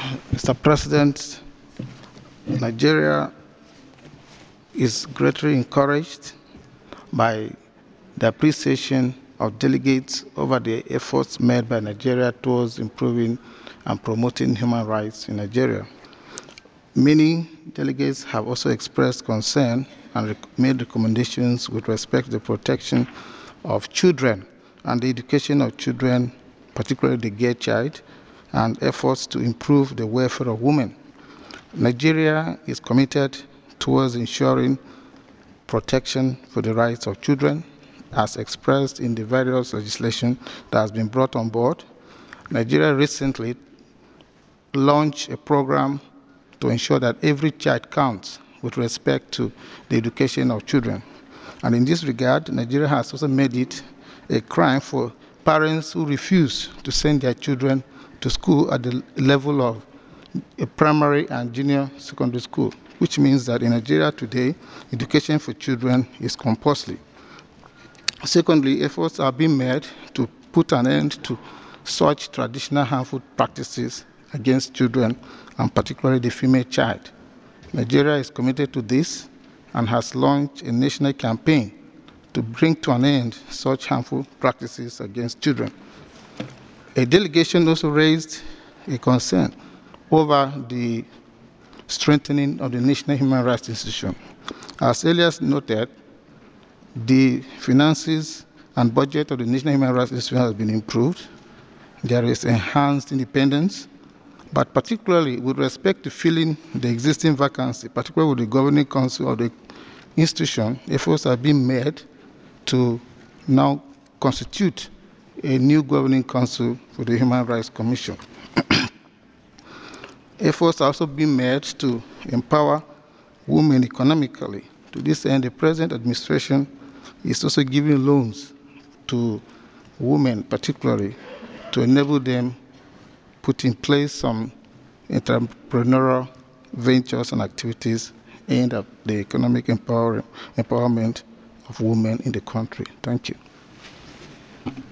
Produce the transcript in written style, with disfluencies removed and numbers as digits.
Mr. President, Nigeria is greatly encouraged by the appreciation of delegates over the efforts made by Nigeria towards improving and promoting human rights in Nigeria. Many delegates have also expressed concern and made recommendations with respect to the protection of children and the education of children, particularly the girl child, and efforts to improve the welfare of women. Nigeria is committed towards ensuring protection for the rights of children as expressed in the various legislation that has been brought on board. Nigeria recently launched a program to ensure that every child counts with respect to the education of children. And in this regard, Nigeria has also made it a crime for parents who refuse to send their children to school at the level of a primary and junior secondary school, which means that in Nigeria today, education for children is compulsory. Secondly, efforts are being made to put an end to such traditional harmful practices against children, and particularly the female child. Nigeria is committed to this and has launched a national campaign to bring to an end such harmful practices against children. A delegation also raised a concern over the strengthening of the National Human Rights Institution. As earlier noted, the finances and budget of the National Human Rights Institution has been improved. There is enhanced independence, but particularly with respect to filling the existing vacancy, particularly with the governing council of the institution, efforts are being made to now constitute a new governing council for the Human Rights Commission. Efforts are also being made to empower women economically. To this end, the present administration is also giving loans to women, particularly, to enable them put in place some entrepreneurial ventures and activities aimed at the economic empowerment of women in the country. Thank you.